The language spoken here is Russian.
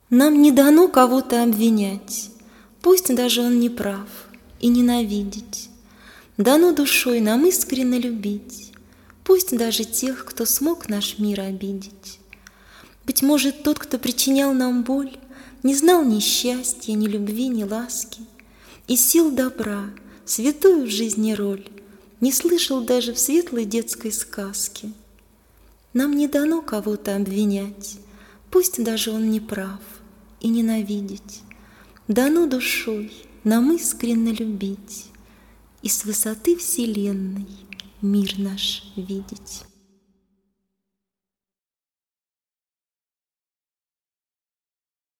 Нам не дано кого-то обвинять, пусть даже он не прав, и ненавидеть. Дано душой нам искренне любить, пусть даже тех, кто смог наш мир обидеть. Быть может, тот, кто причинял нам боль, не знал ни счастья, ни любви, ни ласки, и сил добра, святую в жизни роль, не слышал даже в светлой детской сказке. Нам не дано кого-то обвинять, пусть даже он не прав, и ненавидеть. Дано душой нам искренне любить и с высоты вселенной мир наш видеть.